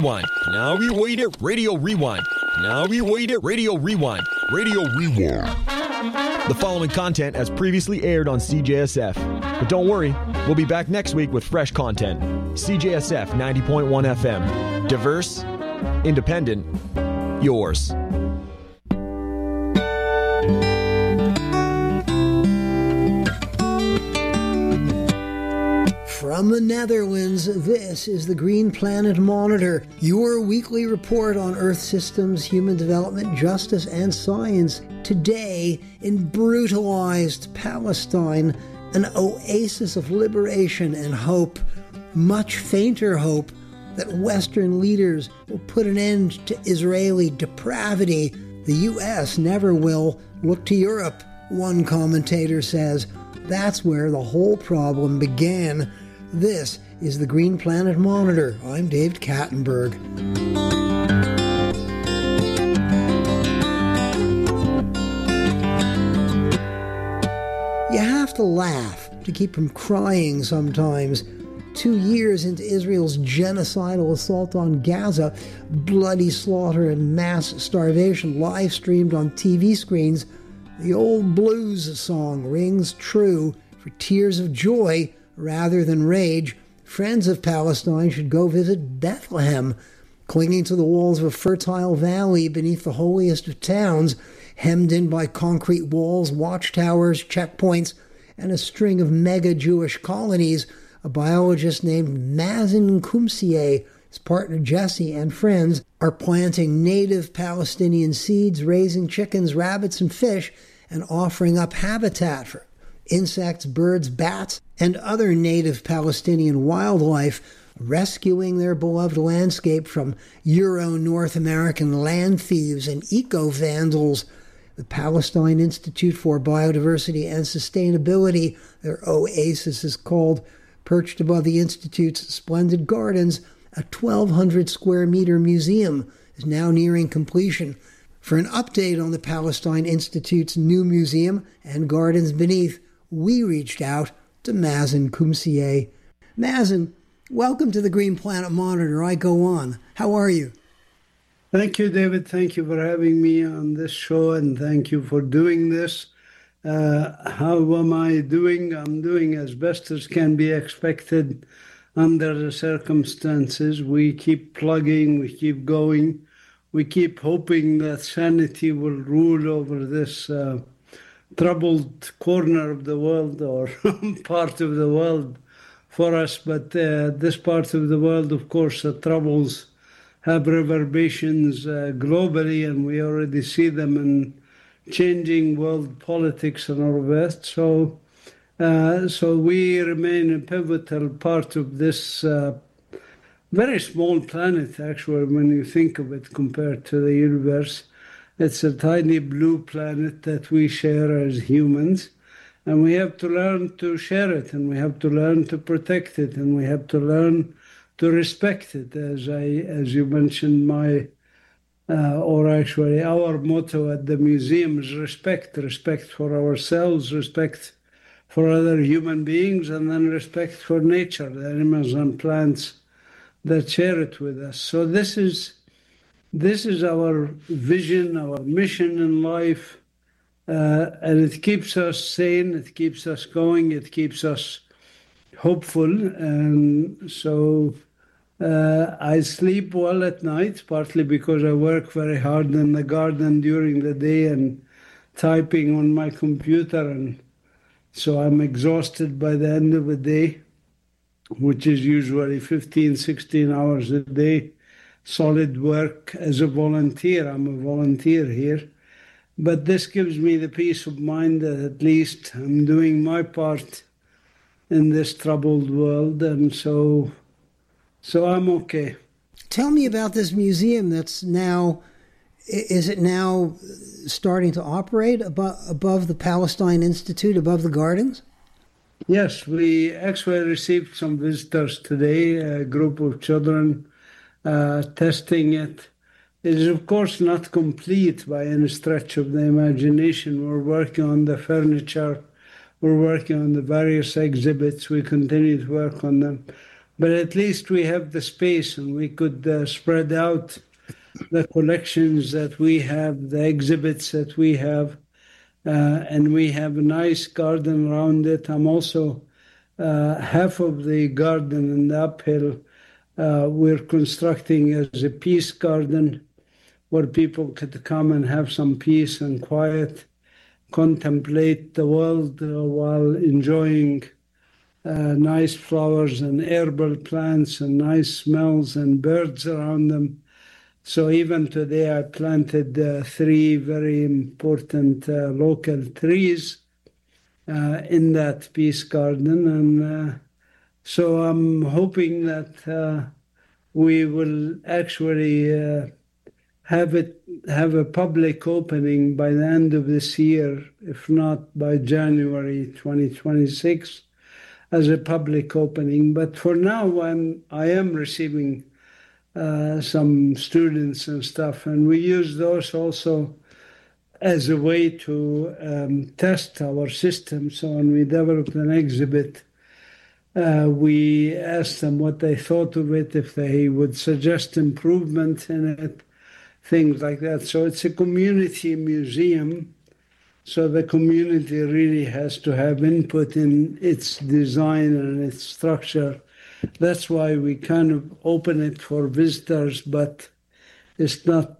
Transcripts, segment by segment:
Rewind. Now we wait it. Radio Rewind. Now we wait it. Radio Rewind. Radio Rewind. The following content as previously aired on CJSF. But don't worry, we'll be back next week with fresh content. CJSF 90.1 FM. Diverse, independent, yours. From the Netherlands, this is the Green Planet Monitor, your weekly report on Earth systems, human development, justice, and science. Today, in brutalized Palestine, an oasis of liberation and hope, much fainter hope that Western leaders will put an end to Israeli depravity. The U.S. never will. Look to Europe, one commentator says. That's where the whole problem began. This is the Green Planet Monitor. I'm Dave Kattenberg. You have to laugh to keep from crying sometimes. 2 years into Israel's genocidal assault on Gaza, bloody slaughter and mass starvation live streamed on TV screens, the old blues song rings true. For tears of joy rather than rage, friends of Palestine should go visit Bethlehem, clinging to the walls of a fertile valley beneath the holiest of towns, hemmed in by concrete walls, watchtowers, checkpoints, and a string of mega-Jewish colonies. A biologist named Mazen Kumsieh, his partner Jesse, and friends are planting native Palestinian seeds, raising chickens, rabbits, and fish, and offering up habitat for insects, birds, bats, and other native Palestinian wildlife, rescuing their beloved landscape from Euro-North American land thieves and eco-vandals. The Palestine Institute for Biodiversity and Sustainability, their oasis is called, perched above the Institute's splendid gardens, a 1,200 square meter museum is now nearing completion. For an update on the Palestine Institute's new museum and gardens beneath, we reached out to Mazen Kumsieh. Mazen, welcome to the Green Planet Monitor. I go on. How are you? Thank you, David. Thank you for having me on this show, and thank you for doing this. How am I doing? I'm doing as best as can be expected under the circumstances. We keep plugging, we keep going. We keep hoping that sanity will rule over this troubled corner of the world or part of the world for us. But this part of the world, of course, the troubles have reverberations globally, and we already see them in changing world politics and all of that. So we remain a pivotal part of this very small planet, actually, when you think of it compared to the universe. It's a tiny blue planet that we share as humans, and we have to learn to share it, and we have to learn to protect it, and we have to learn to respect it. As you mentioned, our motto at the museum is respect for ourselves, respect for other human beings, and then respect for nature, the animals and plants that share it with us. So this is our vision, our mission in life, and it keeps us sane, it keeps us going, it keeps us hopeful. And so I sleep well at night, partly because I work very hard in the garden during the day and typing on my computer, and so I'm exhausted by the end of the day, which is usually 15, 16 hours a day. Solid work as a volunteer. I'm a volunteer here. But this gives me the peace of mind that at least I'm doing my part in this troubled world, and so I'm okay. Tell me about this museum that's now, is it now starting to operate above the Palestine Institute, above the gardens? Yes, we actually received some visitors today, a group of children testing it. It is, of course, not complete by any stretch of the imagination. We're working on the furniture. We're working on the various exhibits. We continue to work on them. but at least we have the space and we could spread out the collections that we have, the exhibits that we have, and we have a nice garden around it. I'm also half of the garden in the uphill we're constructing as a peace garden where people could come and have some peace and quiet, contemplate the world while enjoying nice flowers and herbal plants and nice smells and birds around them. So even today I planted 3 very important local trees in that peace garden. And so I'm hoping that we will actually have a public opening by the end of this year, if not by January 2026, as a public opening. But for now, I am receiving some students and stuff, and we use those also as a way to test our system. So when we developed an exhibit, we asked them what they thought of it, if they would suggest improvement in it, things like that. So it's a community museum. So the community really has to have input in its design and its structure. That's why we kind of open it for visitors, but it's not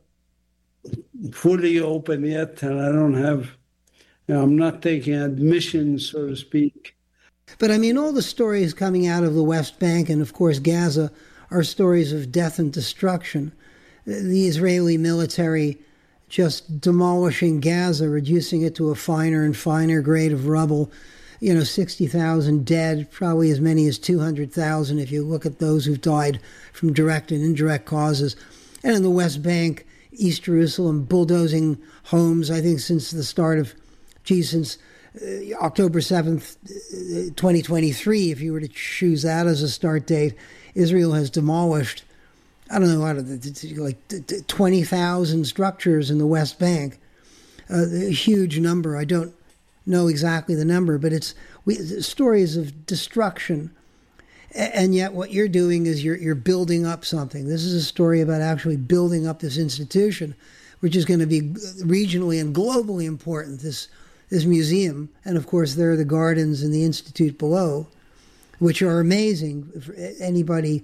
fully open yet. And I don't have, I'm not taking admission, so to speak. But I mean, all the stories coming out of the West Bank and, of course, Gaza are stories of death and destruction. The Israeli military just demolishing Gaza, reducing it to a finer and finer grade of rubble. 60,000 dead, probably as many as 200,000 if you look at those who've died from direct and indirect causes. And in the West Bank, East Jerusalem, bulldozing homes, I think since the start of, since October 7th, 2023, if you were to choose that as a start date, Israel has demolished, I don't know, like 20,000 structures in the West Bank. A huge number. I don't know exactly the number, but it's stories of destruction. And yet what you're doing is you're building up something. This is a story about actually building up this institution, which is going to be regionally and globally important, this museum. And of course, there are the gardens and the institute below, which are amazing. For anybody,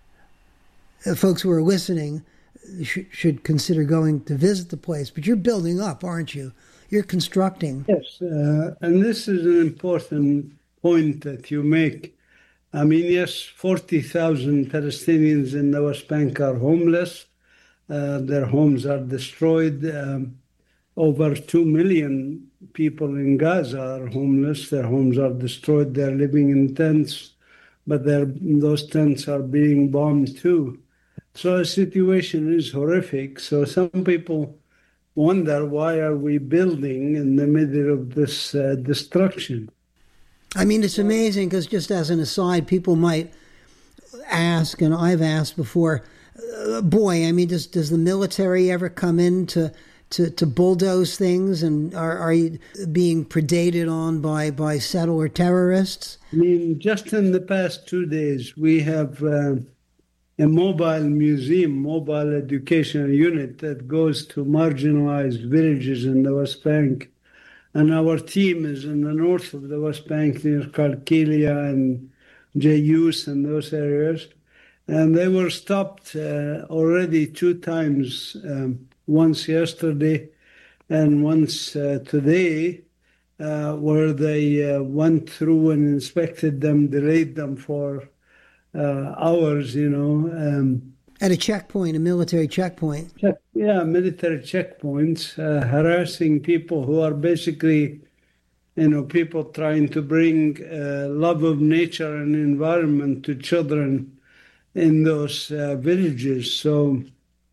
folks who are listening, should consider going to visit the place. But you're building up, aren't you? You're constructing. Yes, and this is an important point that you make. I mean, yes, 40,000 Palestinians in the West Bank are homeless. Their homes are destroyed. Over 2 million people in Gaza are homeless. Their homes are destroyed. They're living in tents, but those tents are being bombed too. So the situation is horrific. So some people wonder, why are we building in the middle of this destruction? I mean, it's amazing because, just as an aside, people might ask, and I've asked before, boy, I mean, does the military ever come in to bulldoze things, and are you being predated on by settler terrorists? I mean, just in the past 2 days, we have a mobile museum, mobile educational unit that goes to marginalized villages in the West Bank. And our team is in the north of the West Bank, near Qalqilia and Jayus and those areas. And they were stopped already 2 times, once yesterday and once today, where they went through and inspected them, delayed them for hours, At a checkpoint, a military checkpoint. Military checkpoints, harassing people who are basically, people trying to bring love of nature and environment to children in those villages. So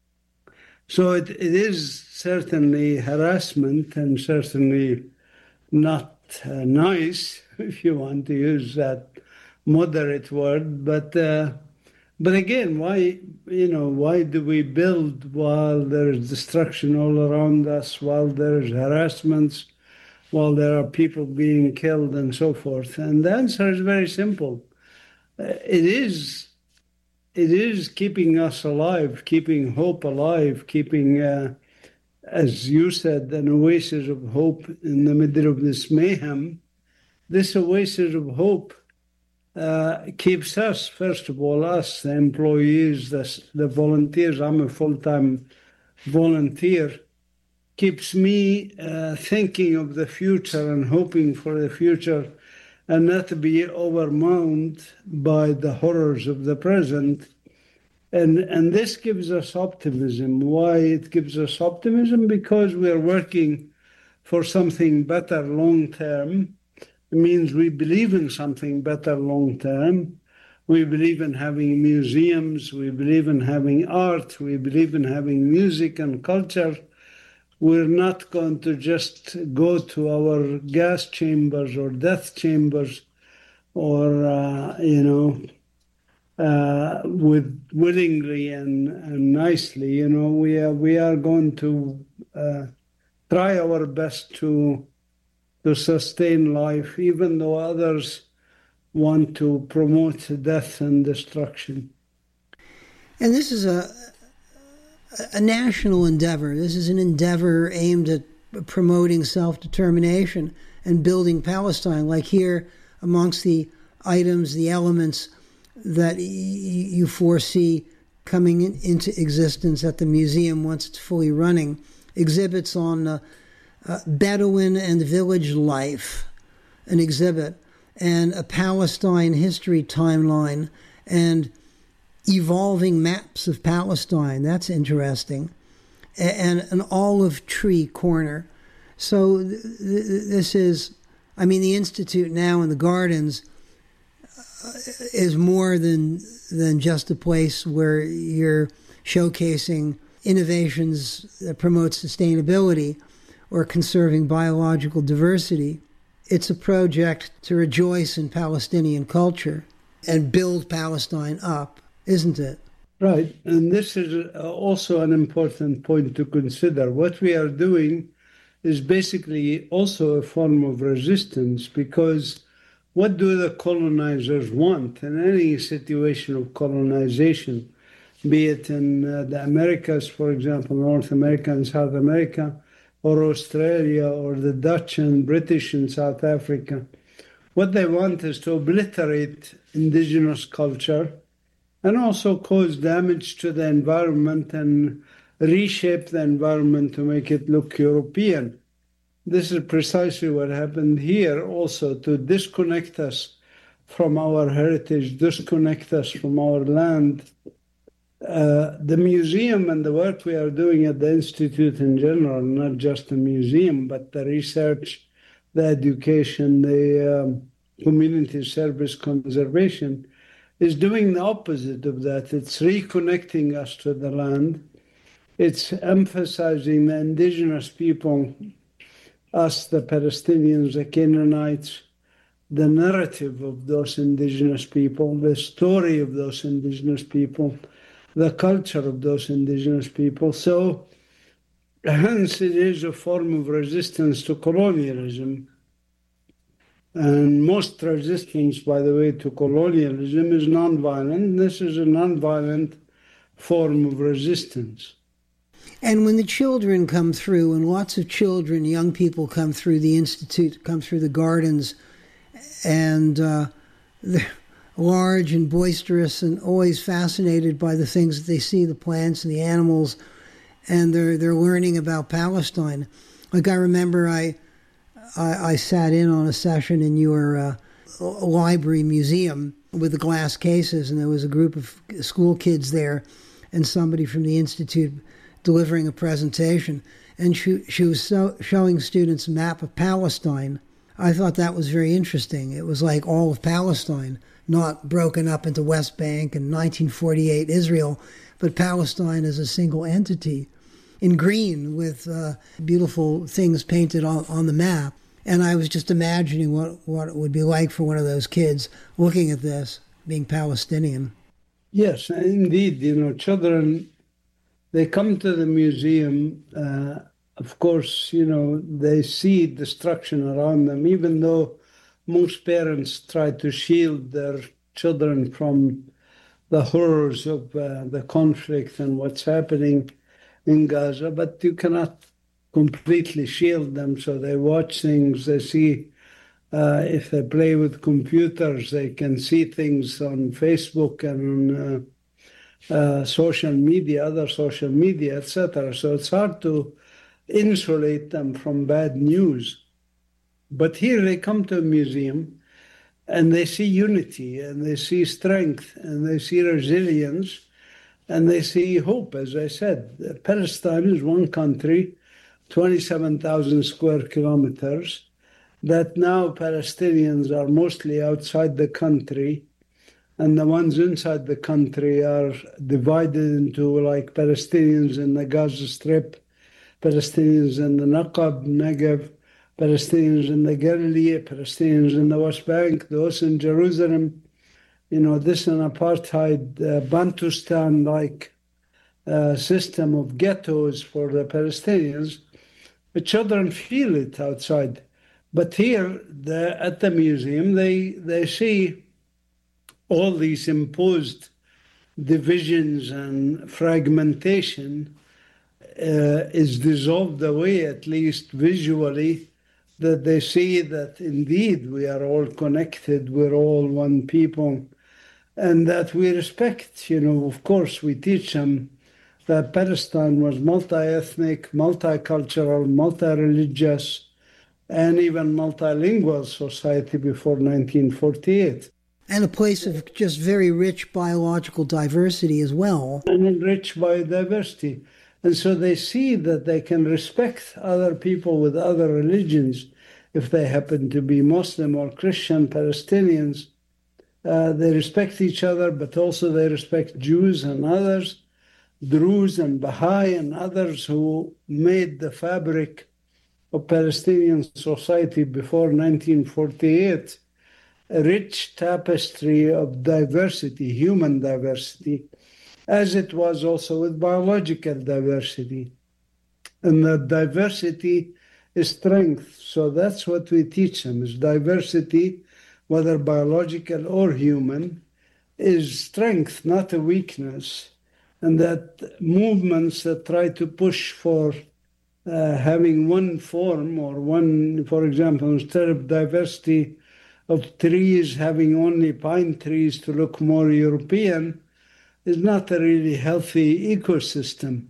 it is certainly harassment and certainly not nice, if you want to use that moderate word, but again, why do we build while there's destruction all around us, while there's harassments, while there are people being killed and so forth? And the answer is very simple. It is it is keeping us alive, keeping hope alive, keeping, as you said, an oasis of hope in the middle of this mayhem. This oasis of hope keeps us, first of all, us, the employees, the volunteers. I'm a full-time volunteer. Keeps me thinking of the future and hoping for the future, and not to be overwhelmed by the horrors of the present. And this gives us optimism. Why it gives us optimism? Because we are working for something better long term. It means we believe in something better long term. We believe in having museums. We believe in having art. We believe in having music and culture. We're not going to just go to our gas chambers or death chambers or, willingly and nicely. We are going to try our best to sustain life, even though others want to promote death and destruction. And this is a national endeavor. This is an endeavor aimed at promoting self-determination and building Palestine. Like here, amongst the items, the elements that you foresee coming into existence at the museum once it's fully running, exhibits on Bedouin and village life, an exhibit, and a Palestine history timeline, and evolving maps of Palestine. That's interesting. And an olive tree corner. So this is, the Institute now in the Gardens is more than just a place where you're showcasing innovations that promote sustainability or conserving biological diversity. It's a project to rejoice in Palestinian culture and build Palestine up, isn't it? Right. And this is also an important point to consider. What we are doing is basically also a form of resistance, because what do the colonizers want in any situation of colonization, be it in the Americas, for example, North America and South America, or Australia, or the Dutch and British in South Africa? What they want is to obliterate indigenous culture and also cause damage to the environment and reshape the environment to make it look European. This is precisely what happened here also, to disconnect us from our heritage, disconnect us from our land. The museum and the work we are doing at the Institute in general, not just the museum, but the research, the education, the community service conservation, is doing the opposite of that. It's reconnecting us to the land. It's emphasizing the indigenous people, us, the Palestinians, the Canaanites, the narrative of those indigenous people, the story of those indigenous people, the culture of those indigenous people. So, hence, it is a form of resistance to colonialism. And most resistance, by the way, to colonialism is nonviolent. This is a nonviolent form of resistance. And when the children come through, and lots of children, young people come through the Institute, come through the gardens, and they're large and boisterous and always fascinated by the things that they see, the plants and the animals, and they're learning about Palestine. Like I remember I sat in on a session in your library museum with the glass cases, and there was a group of school kids there and somebody from the Institute delivering a presentation, and she was showing students a map of Palestine. I thought that was very interesting. It was like all of Palestine, not broken up into West Bank and 1948 Israel, but Palestine as a single entity in green with beautiful things painted on the map. And I was just imagining what it would be like for one of those kids looking at this, being Palestinian. Yes, indeed. Children, they come to the museum, of course, they see destruction around them, even though most parents try to shield their children from the horrors of the conflict and what's happening in Gaza, but you cannot completely shield them. So they watch things, they see, if they play with computers, they can see things on Facebook and on social media, other social media, etc. So it's hard to insulate them from bad news. But here they come to a museum and they see unity and they see strength and they see resilience and they see hope. As I said, Palestine is one country, 27,000 square kilometers, that now Palestinians are mostly outside the country, and the ones inside the country are divided into like Palestinians in the Gaza Strip, Palestinians in the Negev, Palestinians in the Galilee, Palestinians in the West Bank, those in Jerusalem. You know, this an apartheid Bantustan-like system of ghettos for the Palestinians. The children feel it outside. But here, at the museum, they see all these imposed divisions and fragmentation is dissolved away, at least visually, that they see that indeed we are all connected, we're all one people, and that we respect, you know, of course, we teach them that Palestine was multi-ethnic, multicultural, multi-religious, and even multilingual society before 1948. And a place of just very rich biological diversity as well. And rich biodiversity. And so they see that they can respect other people with other religions if they happen to be Muslim or Christian Palestinians. They respect each other, but also they respect Jews and others, Druze and Baha'i and others who made the fabric of Palestinian society before 1948, a rich tapestry of diversity, human diversity, as it was also with biological diversity. And that diversity is strength. So that's what we teach them, is diversity, whether biological or human, is strength, not a weakness. And that movements that try to push for having one form or one, for example, instead of diversity of trees, having only pine trees to look more European, is not a really healthy ecosystem.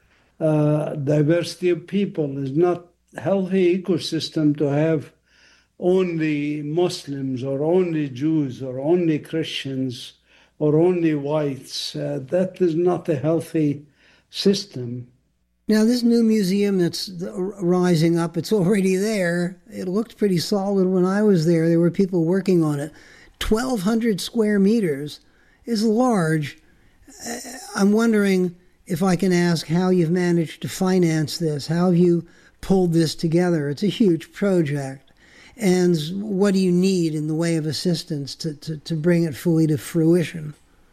Diversity of people is not a healthy ecosystem to have only Muslims or only Jews or only Christians or only whites. That is not a healthy system. Now, this new museum that's rising up, it's already there. It looked pretty solid when I was there. There were people working on it. 1,200 square meters is large. I'm wondering if I can ask how you've managed to finance this. How have you pulled this together? It's a huge project. And what do you need in the way of assistance to bring it fully to fruition?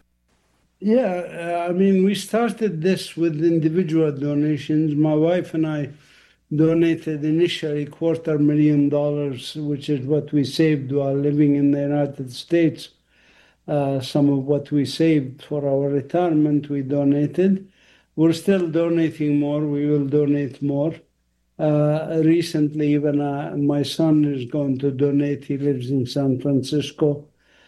Yeah, I mean, we started this with individual donations. My wife and I donated initially $250,000, which is what we saved while living in the United States. Some of what we saved for our retirement, we donated. We're still donating more. We will donate more. Recently, even my son is going to donate. He lives in San Francisco.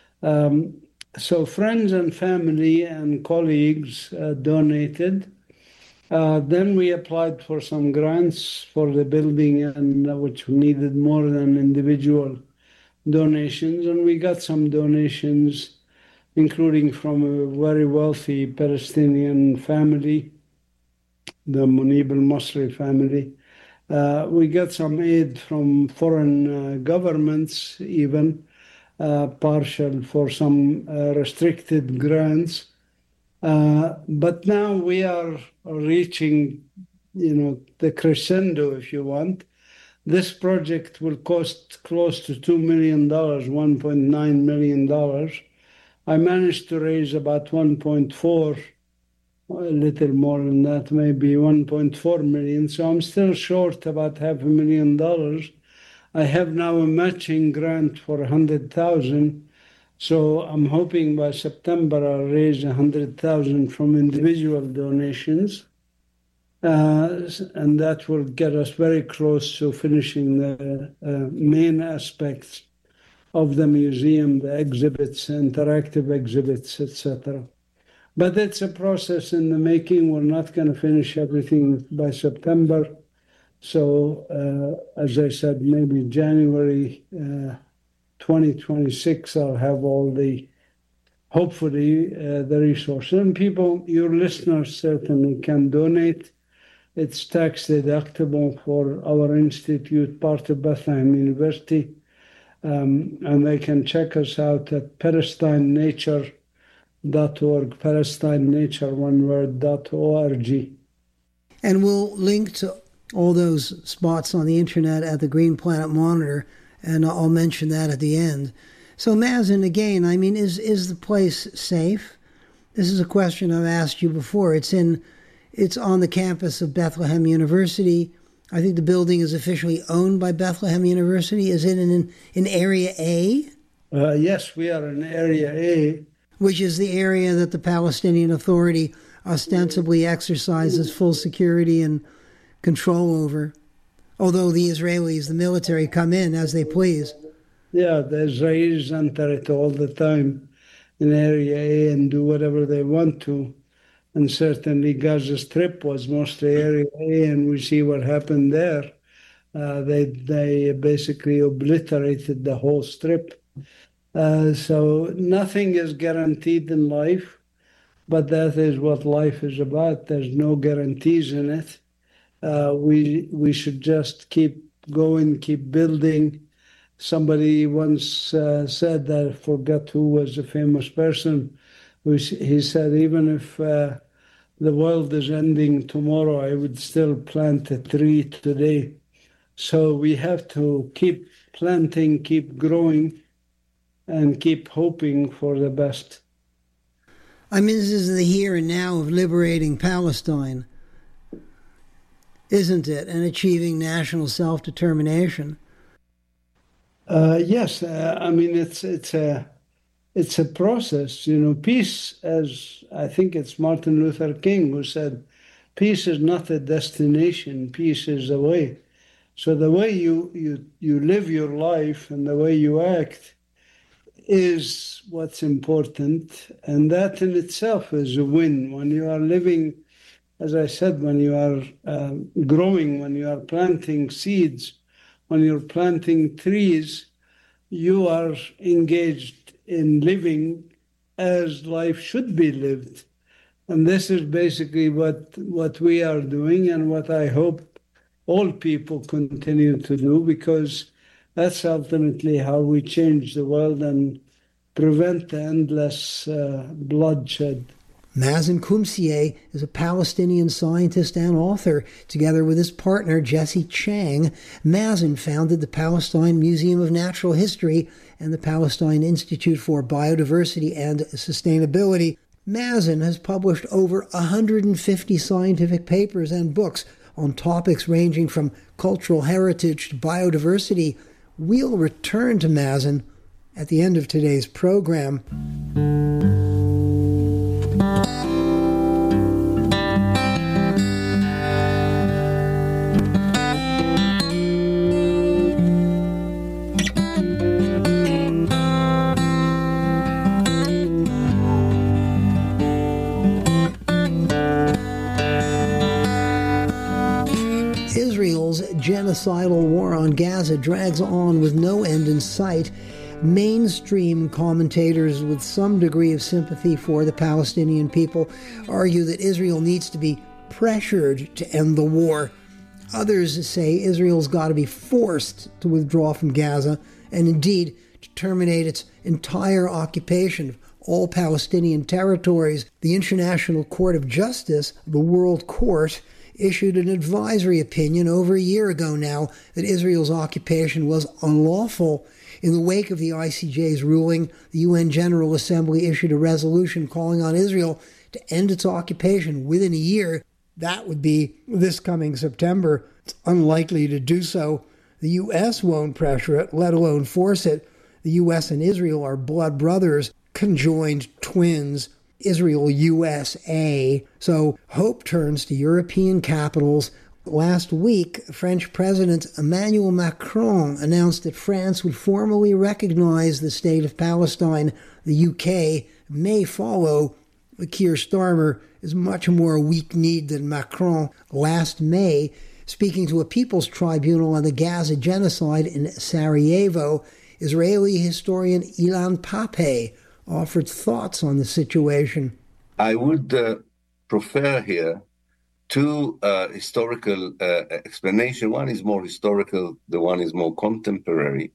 So friends and family and colleagues donated. Then we applied for some grants for the building, and which needed more than individual donations. And we got some donations, including from a very wealthy Palestinian family, the Munib al-Masri family. We got some aid from foreign governments, even partial for some restricted grants. But now we are reaching, the crescendo, if you want. This project will cost close to $2 million, $1.9 million. I managed to raise about 1.4, a little more than that, maybe 1.4 million. So I'm still short about $500,000. I have now a matching grant for $100,000 So I'm hoping by September I'll raise 100,000 from individual donations, and that will get us very close to finishing the main aspects of the museum, the exhibits, interactive exhibits, etc. But it's a process in the making. We're not going to finish everything by September. So, as I said, maybe January 2026, I'll have hopefully, the resources. And people, your listeners certainly can donate. It's tax deductible for our institute, part of Bethlehem University. And they can check us out at PalestineNature.org, PalestineNature, one word, .org. And we'll link to all those spots on the internet at the Green Planet Monitor, and I'll mention that at the end. So, Mazen, again, I mean, is the place safe? This is a question I've asked you before. It's on the campus of Bethlehem University. I think the building is officially owned by Bethlehem University. Is it in Area A? Yes, we are in Area A. Which is the area that the Palestinian Authority ostensibly exercises full security and control over, although the Israelis, the military, come in as they please. Yeah, the Israelis enter it all the time in Area A and do whatever they want to. And certainly Gaza Strip was mostly Area A, and we see what happened there. They basically obliterated the whole strip. So nothing is guaranteed in life, but that is what life is about. There's no guarantees in it. We should just keep going, keep building. Somebody once said that, I forgot who was a famous person, he said, even if the world is ending tomorrow, I would still plant a tree today. So we have to keep planting, keep growing, and keep hoping for the best. I mean, this is the here and now of liberating Palestine, isn't it? And achieving national self-determination. Yes, I mean, it's a process. You know, peace, as I think it's Martin Luther King who said, peace is not a destination, peace is a way. So the way you live your life and the way you act is what's important, and that in itself is a win. When you are living, as I said, when you are growing, when you are planting seeds, when you're planting trees, you are engaged in living as life should be lived. And this is basically what we are doing, and what I hope all people continue to do, because that's ultimately how we change the world and prevent the endless bloodshed. Mazen Qumsieh is a Palestinian scientist and author. Together with his partner, Jesse Chang, Mazen founded the Palestine Museum of Natural History and the Palestine Institute for Biodiversity and Sustainability. Mazen has published over 150 scientific papers and books on topics ranging from cultural heritage to biodiversity. We'll return to Mazen at the end of today's program. Israel's genocidal war on Gaza drags on with no end in sight. Mainstream commentators with some degree of sympathy for the Palestinian people argue that Israel needs to be pressured to end the war. Others say Israel's got to be forced to withdraw from Gaza and indeed to terminate its entire occupation of all Palestinian territories. The International Court of Justice, the World Court, issued an advisory opinion over a year ago now that Israel's occupation was unlawful. In the wake of the ICJ's ruling, the UN General Assembly issued a resolution calling on Israel to end its occupation within a year. That would be this coming September. It's unlikely to do so. The U.S. won't pressure it, let alone force it. The U.S. and Israel are blood brothers, conjoined twins, Israel USA. So hope turns to European capitals. Last week, French President Emmanuel Macron announced that France would formally recognize the state of Palestine. The UK may follow. Keir Starmer is much more weak-kneed than Macron. Last May, speaking to a People's Tribunal on the Gaza genocide in Sarajevo, Israeli historian Ilan Pappé offered thoughts on the situation. I would prefer here two historical explanations. One is more historical, the one is more contemporary,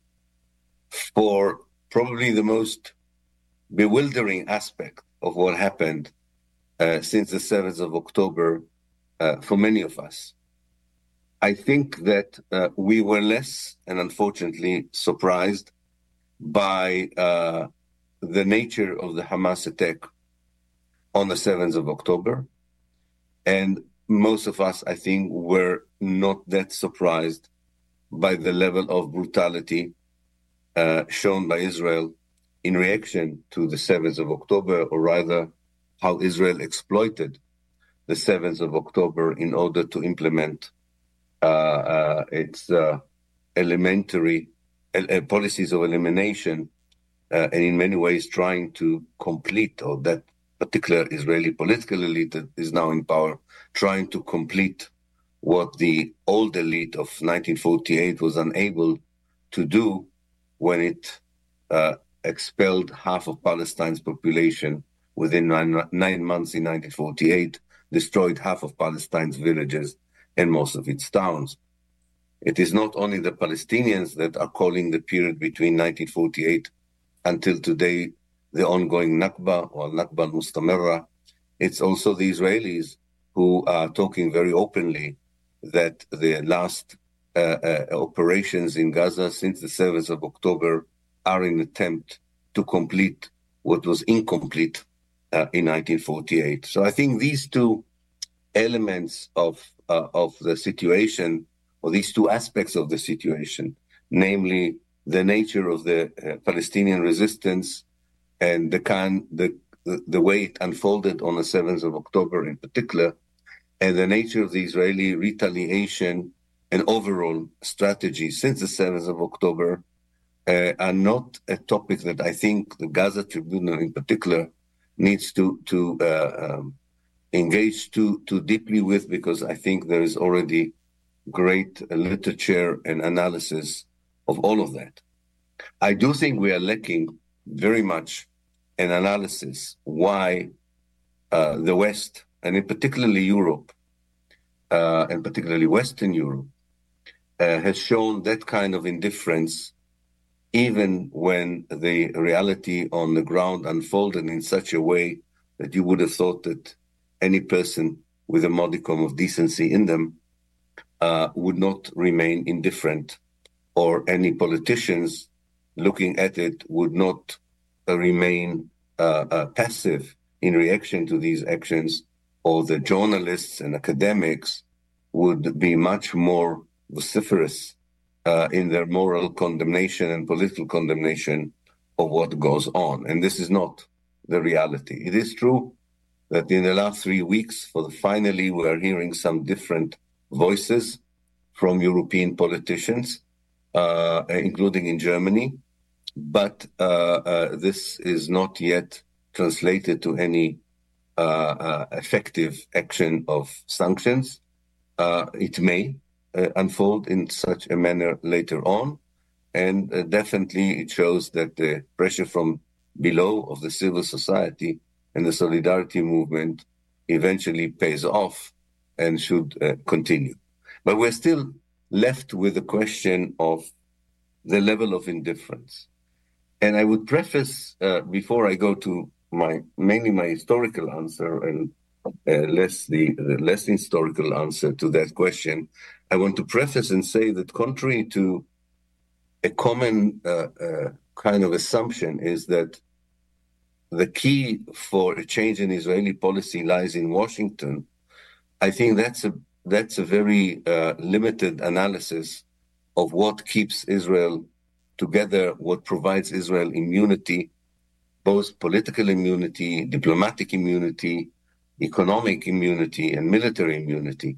for probably the most bewildering aspect of what happened since the 7th of October for many of us. I think that we were less, and unfortunately, surprised by the nature of the Hamas attack on the 7th of October. And most of us, I think, were not that surprised by the level of brutality shown by Israel in reaction to the 7th of October, or rather, how Israel exploited the 7th of October in order to implement its elementary policies of elimination, and in many ways trying to complete, or that particular Israeli political elite that is now in power, trying to complete what the old elite of 1948 was unable to do when it expelled half of Palestine's population within 9 months in 1948, destroyed half of Palestine's villages and most of its towns. It is not only the Palestinians that are calling the period between 1948 until today the ongoing Nakba, or Nakba al-Mustamirra. It's also the Israelis who are talking very openly that the last operations in Gaza since the 7th of October are an attempt to complete what was incomplete in 1948. So I think these two elements of the situation, or these two aspects of the situation, namely the nature of the Palestinian resistance and the way it unfolded on the 7th of October in particular, and the nature of the Israeli retaliation and overall strategy since the 7th of October are not a topic that I think the Gaza Tribunal in particular needs to engage too deeply with, because I think there is already great literature and analysis of all of that. I do think we are lacking very much an analysis why the West, and in particularly Europe, and particularly Western Europe, has shown that kind of indifference even when the reality on the ground unfolded in such a way that you would have thought that any person with a modicum of decency in them would not remain indifferent, or any politicians looking at it would not remain passive in reaction to these actions, or the journalists and academics would be much more vociferous in their moral condemnation and political condemnation of what goes on. And this is not the reality. It is true that in the last 3 weeks, finally, we are hearing some different voices from European politicians, including in Germany. But this is not yet translated to any effective action of sanctions. It may unfold in such a manner later on. And definitely it shows that the pressure from below of the civil society and the solidarity movement eventually pays off and should continue. But we're still left with the question of the level of indifference. And I would preface, before I go to mainly my historical answer and less the less historical answer to that question, I want to preface and say that contrary to a common kind of assumption is that the key for a change in Israeli policy lies in Washington. I think that's a very limited analysis of what keeps Israel together what provides Israel immunity, both political immunity, diplomatic immunity, economic immunity, and military immunity.